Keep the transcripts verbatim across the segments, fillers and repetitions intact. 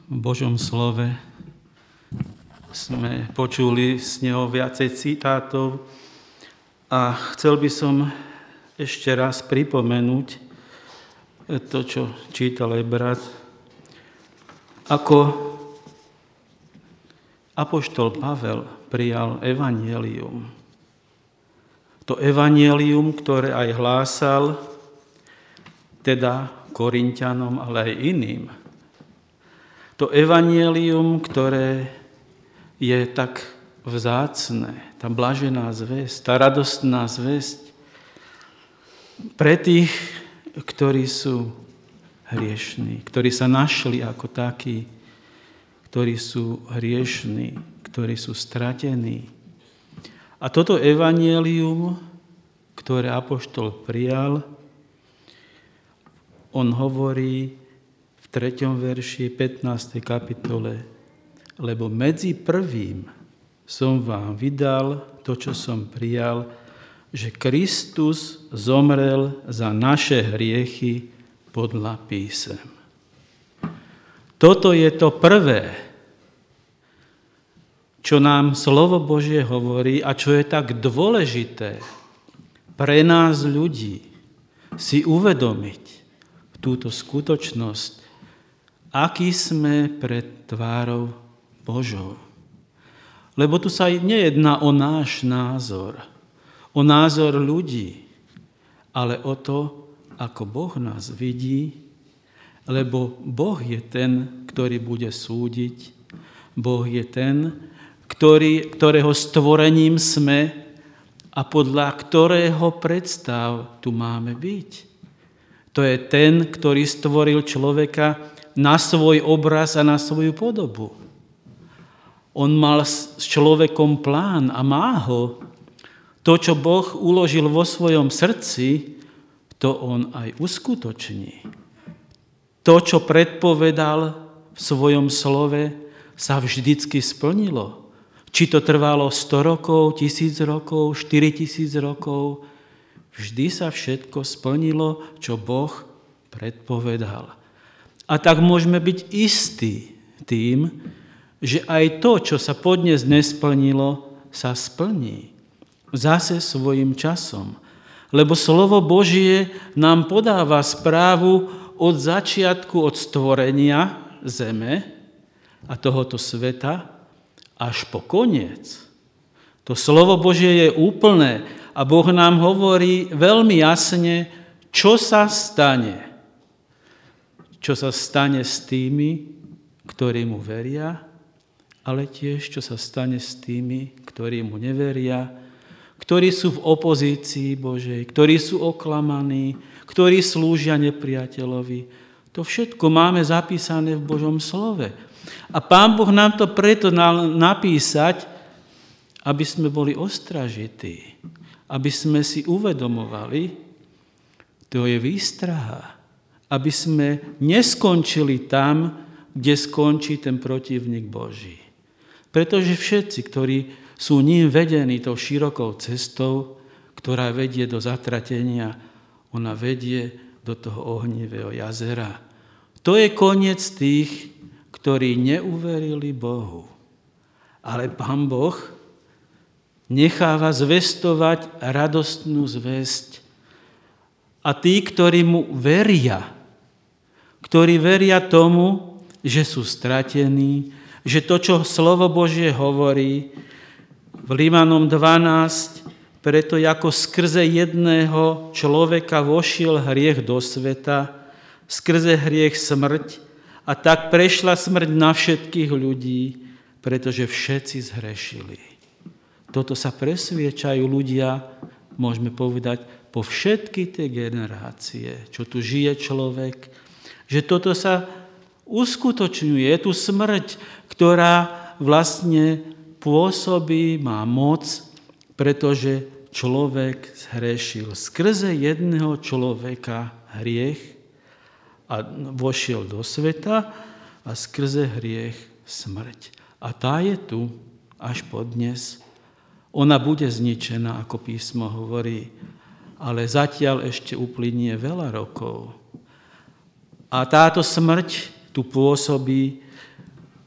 v Božom slove sme počuli z neho viacej citátov a chcel by som ešte raz pripomenúť to, čo čítal aj brat, ako apoštol Pavel prijal evanjelium. To evanjelium, ktoré aj hlásal, teda Korinťanom, ale aj iným. To evanjelium, ktoré je tak vzácne, tá blažená zvesť, tá radostná zvesť pre tých, ktorí sú hriešní, ktorí sa našli ako takí, ktorí sú hriešní, ktorí sú stratení. A toto evanjelium, ktoré apoštol prijal, on hovorí v treťom verši pätnástej kapitole, lebo medzi prvým som vám vydal to, čo som prijal, že Kristus zomrel za naše hriechy podľa písem. Toto je to prvé, čo nám slovo Božie hovorí a čo je tak dôležité pre nás ľudí si uvedomiť túto skutočnosť, aký sme pred tvárou Božou. Lebo tu sa nejedná o náš názor, o názor ľudí, ale o to, ako Boh nás vidí, lebo Boh je ten, ktorý bude súdiť, Boh je ten, ktorý, ktorého stvorením sme a podľa ktorého predstav tu máme byť. To je ten, ktorý stvoril človeka na svoj obraz a na svoju podobu. On mal s človekom plán a má ho. To, čo Boh uložil vo svojom srdci, to on aj uskutoční. To, čo predpovedal v svojom slove, sa vždycky splnilo. Či to trvalo sto rokov, tisíc rokov, štyri tisíc rokov, vždy sa všetko splnilo, čo Boh predpovedal. A tak môžeme byť istí tým, že aj to, čo sa podnes nesplnilo, sa splní. Zase svojím časom. Lebo slovo Božie nám podáva správu od začiatku, od stvorenia zeme a tohoto sveta až po koniec. To slovo Božie je úplné a Boh nám hovorí veľmi jasne, čo sa stane. Čo sa stane s tými, ktorí mu veria, ale tiež, čo sa stane s tými, ktorí mu neveria, ktorí sú v opozícii Božej, ktorí sú oklamaní, ktorí slúžia nepriateľovi. To všetko máme zapísané v Božom slove. A Pán Boh nám to preto dal napísať, aby sme boli ostražití, aby sme si uvedomovali, to je výstraha, aby sme neskončili tam, kde skončí ten protivník Boží. Pretože všetci, ktorí sú ním vedení tou širokou cestou, ktorá vedie do zatratenia, ona vedie do toho ohnivého jazera. To je koniec tých, ktorí neuverili Bohu. Ale Pán Boh necháva zvestovať radostnú zvesť. A tí, ktorí mu veria, ktorí veria tomu, že sú stratení, že to, čo slovo Božie hovorí, v Rímanom dvanásť, preto ako skrze jedného človeka vošiel hriech do sveta, skrze hriech smrť, a tak prešla smrť na všetkých ľudí, pretože všetci zhrešili. Toto sa presviečajú ľudia, môžeme povedať, po všetky tie generácie, čo tu žije človek, že toto sa uskutočňuje. Je tu smrť, ktorá vlastne pôsobí, má moc, pretože človek zhrešil. Skrze jedného človeka hriech a vošiel do sveta a skrze hriech smrť. A tá je tu až po dnes. Ona bude zničená, ako písmo hovorí, ale zatiaľ ešte uplynie veľa rokov. A táto smrť tu pôsobí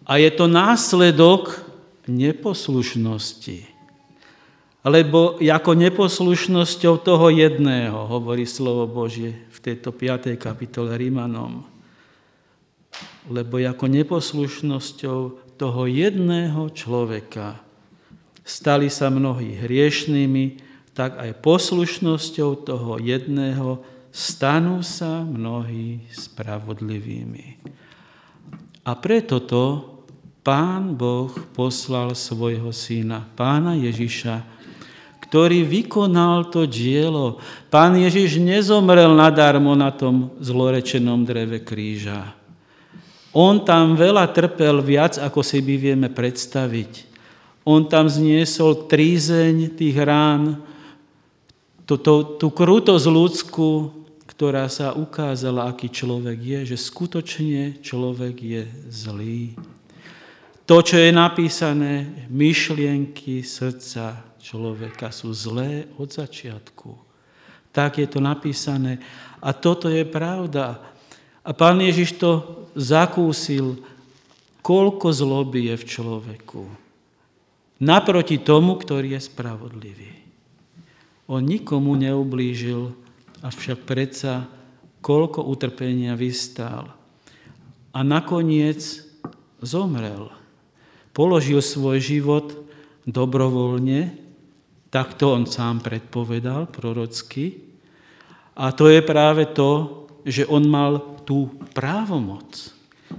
A je to následok neposlušnosti. Lebo ako neposlušnosťou toho jedného, hovorí slovo Božie v tejto piatej kapitole Rimanom. Lebo ako neposlušnosťou toho jedného človeka stali sa mnohí hriešnými, tak aj poslušnosťou toho jedného stanú sa mnohí spravodlivými. A preto to Pán Boh poslal svojho syna, Pána Ježiša, ktorý vykonal to dielo. Pán Ježiš nezomrel nadarmo na tom zlorečenom dreve kríža. On tam veľa trpel, viac ako si by vieme predstaviť. On tam zniesol trízeň tých rán, tú, tú, tú krutosť ľudskú, ktorá sa ukázala, aký človek je, že skutočne človek je zlý. To, čo je napísané, myšlienky srdca človeka sú zlé od začiatku. Tak je to napísané. A toto je pravda. A Pán Ježiš to zakúsil, koľko zloby je v človeku. Naproti tomu, ktorý je spravodlivý. On nikomu neublížil, avšak predsa koľko utrpenia vystál. A nakoniec zomrel. Položil svoj život dobrovoľne, tak to on sám predpovedal prorocky. A to je práve to, že on mal tú právomoc.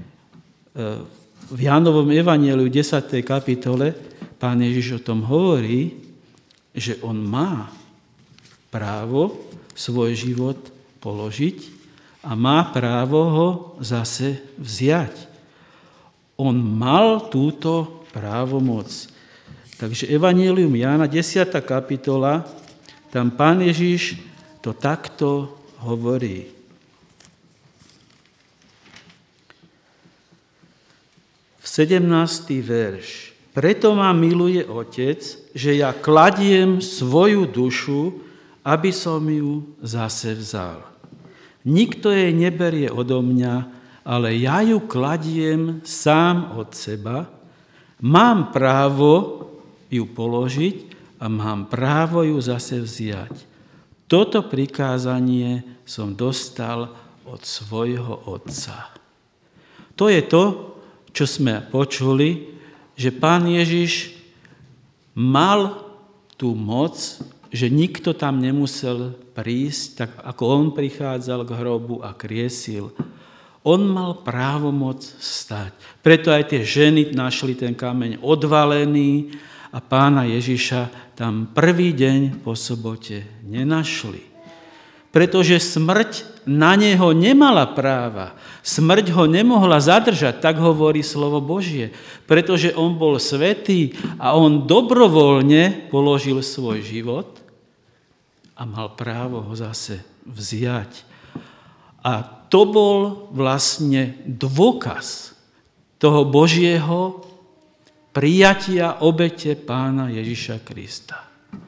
V Jánovom evanjeliu desiatej kapitole Pán Ježiš o tom hovorí, že on má právo svoj život položiť a má právo ho zase vziať. On mal túto právomoc. Takže evanjelium Jána, desiata kapitola, tam Pán Ježiš to takto hovorí. V sedemnásty verš. Preto ma miluje Otec, že ja kladiem svoju dušu, aby som ju zase vzal. Nikto jej neberie odo mňa, ale ja ju kladiem sám od seba. Mám právo ju položiť a mám právo ju zase vziať. Toto prikázanie som dostal od svojho Otca. To je to, čo sme počuli, že Pán Ježiš mal tú moc, že nikto tam nemusel prísť, tak ako on prichádzal k hrobu a kriesil. On mal právomoc stať. Preto aj tie ženy našli ten kameň odvalený a Pána Ježiša tam prvý deň po sobote nenašli. Pretože smrť na neho nemala práva. Smrť ho nemohla zadržať, tak hovorí slovo Božie. Pretože on bol svätý a on dobrovoľne položil svoj život a mal právo ho zase vziať. A to bol vlastne dôkaz toho Božieho prijatia obete Pána Ježiša Krista.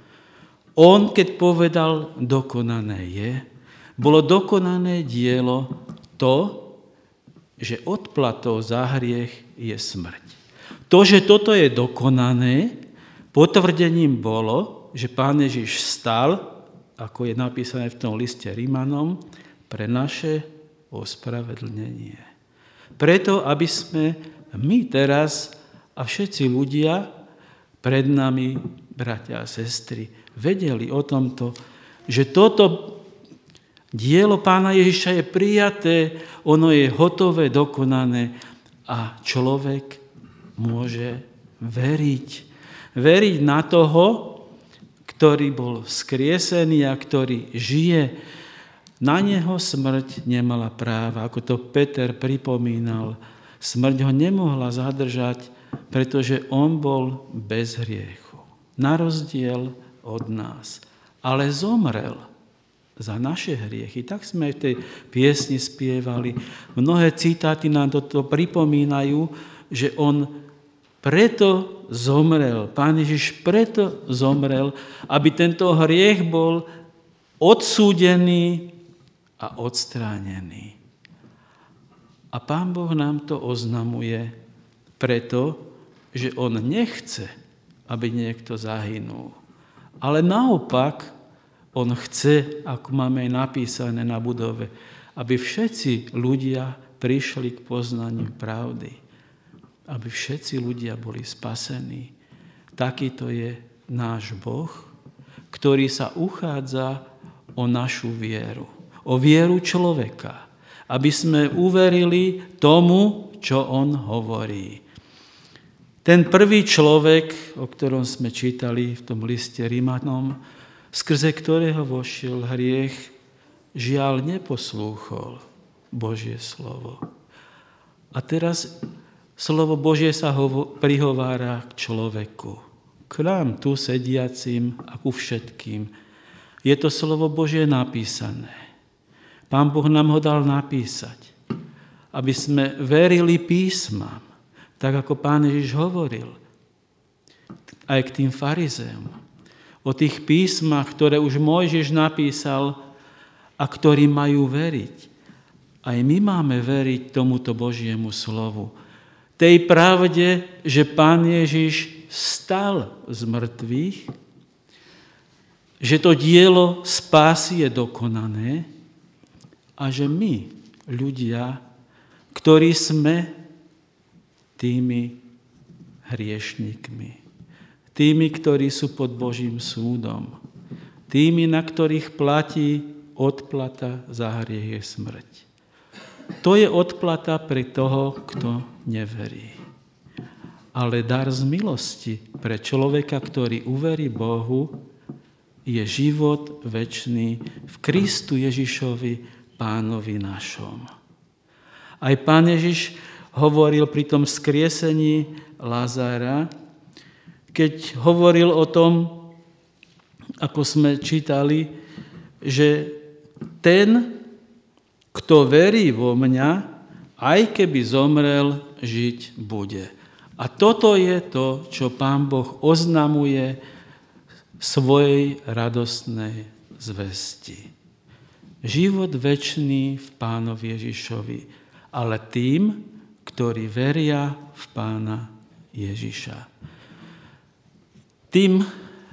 On, keď povedal, dokonané je, bolo dokonané dielo to, že odplatou za hriech je smrť. To, že toto je dokonané, potvrdením bolo, že Pán Ježiš stal, ako je napísané v tom liste Rimanom, pre naše ospravedlnenie. Preto, aby sme my teraz a všetci ľudia pred nami, bratia a sestry, vedeli o tomto, že toto dielo Pána Ježiša je prijaté, ono je hotové, dokonané a človek môže veriť. Veriť na toho, ktorý bol vzkriesený a ktorý žije. Na neho smrť nemala práva, ako to Peter pripomínal. Smrť ho nemohla zadržať, pretože on bol bez hriechu. Na rozdiel od nás. Ale zomrel za naše hriechy. Tak sme v tej piesni spievali. Mnohé citáty nám toto pripomínajú, že on preto zomrel. Pán Ježiš preto zomrel, aby tento hriech bol odsúdený a odstránený. A Pán Boh nám to oznamuje preto, že on nechce, aby niekto zahynul. Ale naopak, on chce, ako máme aj napísané na budove, aby všetci ľudia prišli k poznaniu pravdy. Aby všetci ľudia boli spasení. Takýto je náš Boh, ktorý sa uchádza o našu vieru. O vieru človeka. Aby sme uverili tomu, čo on hovorí. Ten prvý človek, o ktorom sme čítali v tom liste Rimanom, skrze ktorého vošiel hriech, žiaľ neposlúchol Božie slovo. A teraz slovo Božie sa hovo- prihovára k človeku. K nám tu sediacim a ku všetkým. Je to slovo Božie napísané. Pán Boh nám ho dal napísať, aby sme verili písmam, tak ako Pán Ježiš hovoril aj k tým farizeom. O tých písmach, ktoré už Mojžiš napísal a ktorí majú veriť. Aj my máme veriť tomuto Božiemu slovu. Tej pravde, že Pán Ježiš vstal z mŕtvych, že to dielo spásy je dokonané a že my, ľudia, ktorí sme tými hriešnikmi, tými, ktorí sú pod Božím súdom, tými, na ktorých platí odplata za hriech je smrť. To je odplata pre toho, kto neverí. Ale dar z milosti pre človeka, ktorý uverí Bohu, je život večný v Kristu Ježišovi, Pánovi našom. Aj Pán Ježiš hovoril pri tom vzkriesení Lázára, keď hovoril o tom, ako sme čítali, že ten, kto verí vo mňa, aj keby zomrel, žiť bude. A toto je to, čo Pán Boh oznamuje svojej radostnej zvesti. Život večný v Pánovi Ježišovi, ale tým, ktorí veria v Pána Ježiša. Tým,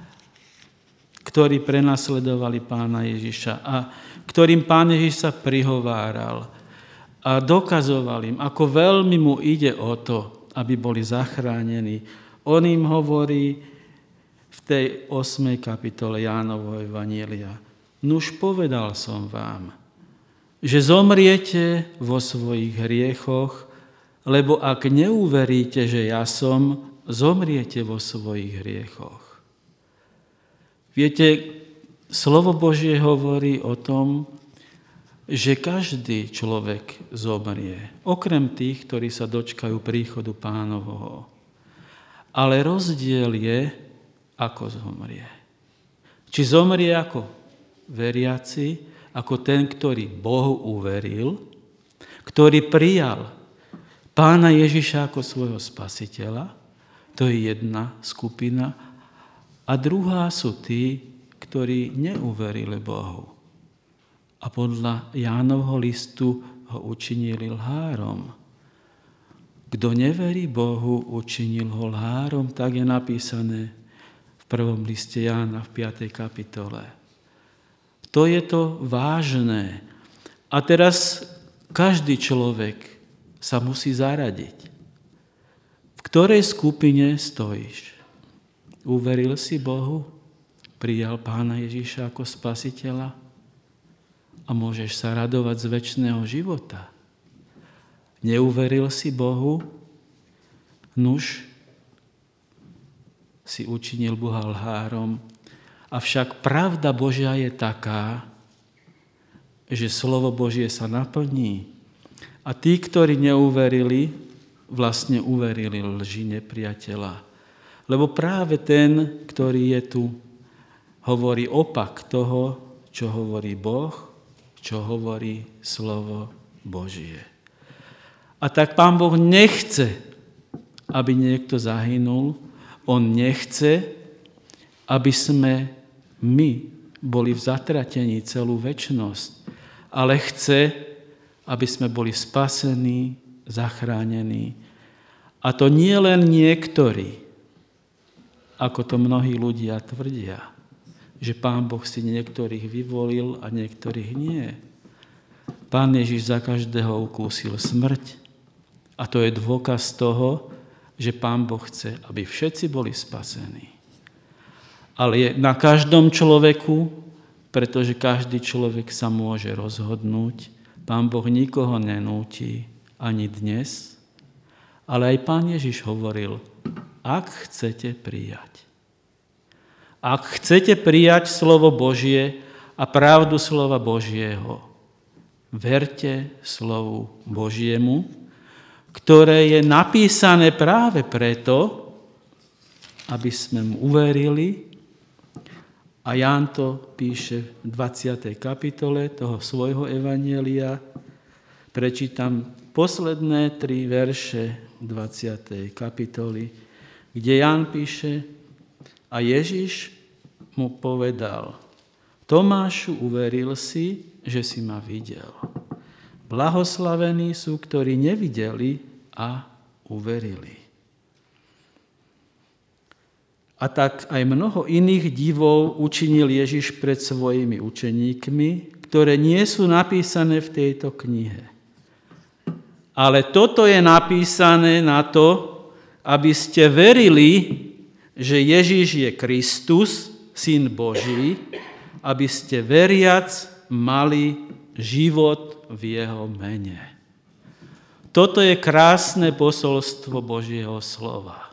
ktorí prenasledovali Pána Ježiša a ktorým Pán Ježiš sa prihováral a dokazoval im, ako veľmi mu ide o to, aby boli zachránení. On im hovorí v tej ôsmej kapitole Jánovho evanjelia: Nuž povedal som vám, že zomriete vo svojich hriechoch, lebo ak neuveríte, že ja som, zomriete vo svojich hriechoch. Viete, slovo Božie hovorí o tom, že každý človek zomrie, okrem tých, ktorí sa dočkajú príchodu Pánovho. Ale rozdiel je, ako zomrie. Či zomrie ako veriaci, ako ten, ktorý Bohu uveril, ktorý prijal Pána Ježiša ako svojho spasiteľa, to je jedna skupina, a druhá sú tí, ktorí neuverili Bohu. A podľa Jánovho listu ho učinili lhárom. Kto neverí Bohu, učinil ho lhárom, tak je napísané v prvom liste Jána v piatej kapitole. To je to vážne. A teraz každý človek sa musí zaradiť. V ktorej skupine stojíš? Uveril si Bohu? Prijal Pána Ježiša ako spasiteľa? A môžeš sa radovať z večného života. Neuveril si Bohu? Nuž si učinil Boha lhárom. Avšak pravda Božia je taká, že slovo Božie sa naplní. A tí, ktorí neuverili, vlastne uverili lži nepriateľa. Lebo práve ten, ktorý je tu, hovorí opak toho, čo hovorí Boh, čo hovorí slovo Božie. A tak Pán Boh nechce, aby niekto zahynul. On nechce, aby sme my boli v zatratení celú večnosť, ale chce, aby sme boli spasení, zachránení. A A to nie len niektorí, ako to mnohí ľudia tvrdia, že Pán Boh si niektorých vyvolil a niektorých nie. Pán Ježiš za každého ukúsil smrť a to je dôkaz toho, že Pán Boh chce, aby všetci boli spasení. Ale je na každom človeku, pretože každý človek sa môže rozhodnúť. Pán Boh nikoho nenúti ani dnes, ale aj Pán Ježiš hovoril, ak chcete prijať. Ak chcete prijať slovo Božie a pravdu slova Božieho, verte slovu Božiemu, ktoré je napísané práve preto, aby sme mu uverili. A Ján to píše v dvadsiatej kapitole toho svojho evanjelia. Prečítam posledné tri verše dvadsiatej kapitoly, kde Ján píše, a Ježiš mu povedal, Tomášu, uveril si, že si ma videl. Blahoslavení sú, ktorí nevideli a uverili. A tak aj mnoho iných divov učinil Ježiš pred svojimi učeníkmi, ktoré nie sú napísané v tejto knihe. Ale toto je napísané na to, aby ste verili, že Ježiš je Kristus, Syn Boží, aby ste veriac mali život v jeho mene. Toto je krásne posolstvo Božieho slova.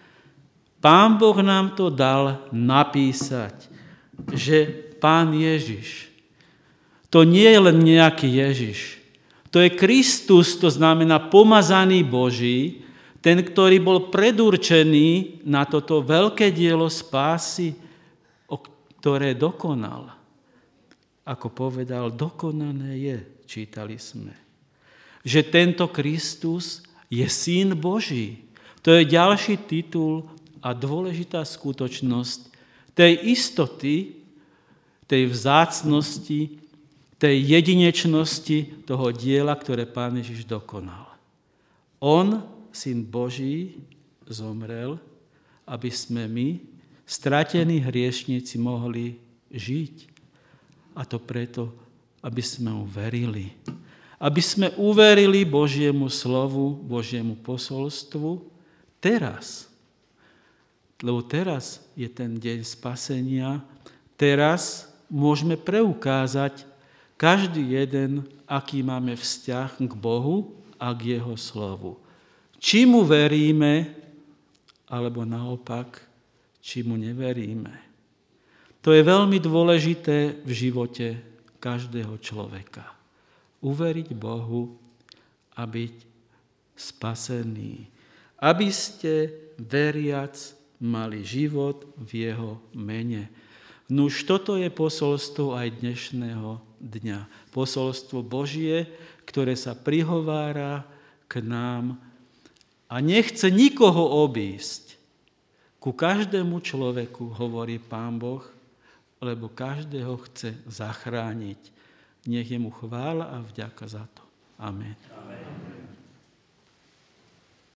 Pán Boh nám to dal napísať, že Pán Ježiš, to nie je len nejaký Ježiš, to je Kristus, to znamená pomazaný Boží, ten, ktorý bol predurčený na toto veľké dielo spásy, o ktoré dokonal. Ako povedal, dokonané je, čítali sme. Že tento Kristus je Syn Boží. To je ďalší titul a dôležitá skutočnosť tej istoty, tej vzácnosti, tej jedinečnosti toho diela, ktoré Pán Ježiš dokonal. On, Syn Boží, zomrel, aby sme my, stratení hriešnici, mohli žiť. A to preto, aby sme mu verili. Aby sme uverili Božiemu slovu, Božiemu posolstvu teraz. Lebo teraz je ten deň spasenia. Teraz môžeme preukázať každý jeden, aký máme vzťah k Bohu a k jeho slovu. Či mu veríme, alebo naopak, či mu neveríme. To je veľmi dôležité v živote každého človeka. Uveriť Bohu a byť spasený. Aby ste, veriac, mali život v jeho mene. Nuž toto je posolstvo aj dnešného dňa. Posolstvo Božie, ktoré sa prihovára k nám a nechce nikoho obísť. Ku každému človeku hovorí Pán Boh, lebo každého chce zachrániť. Nech je mu chvála a vďaka za to. Amen.